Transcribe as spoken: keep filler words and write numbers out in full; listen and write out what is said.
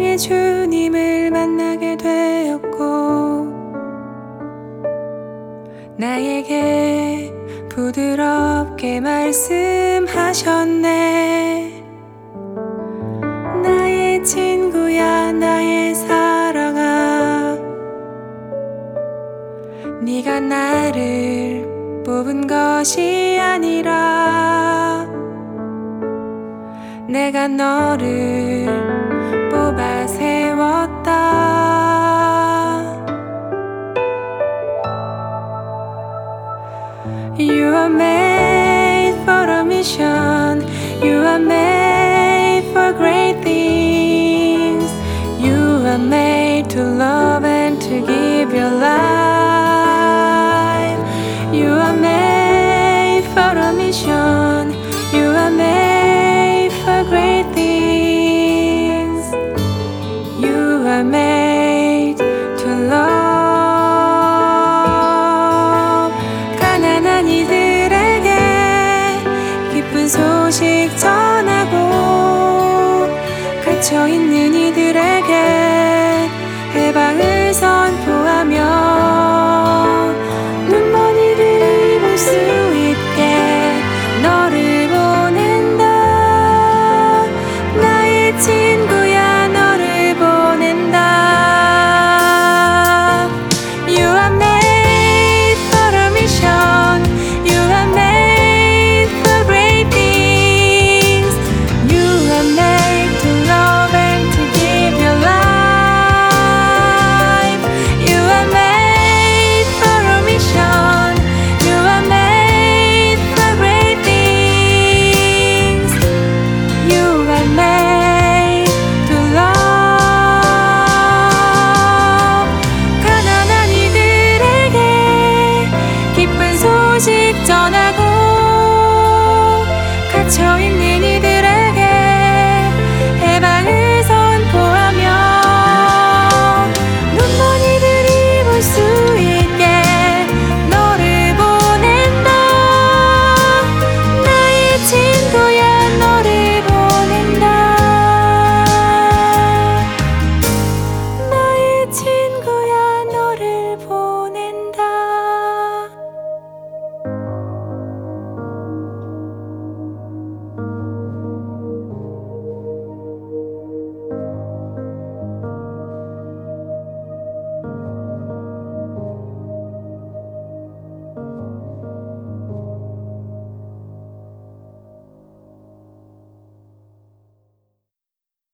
사랑의 주님을 만나게 되었고 나에게 부드럽게 말씀하셨네. 나의 친구야 나의 사랑아, 네가 나를 뽑은 것이 아니라 내가 너를 뽑아 세웠다. You are made for a mission. You are made for great things. You are made to love and to give your life. You are made for a mission. You are made for great things. You are made to love. 가난한 이들에게 기쁜 소식 전하고 갇혀있는 이들에게 해방을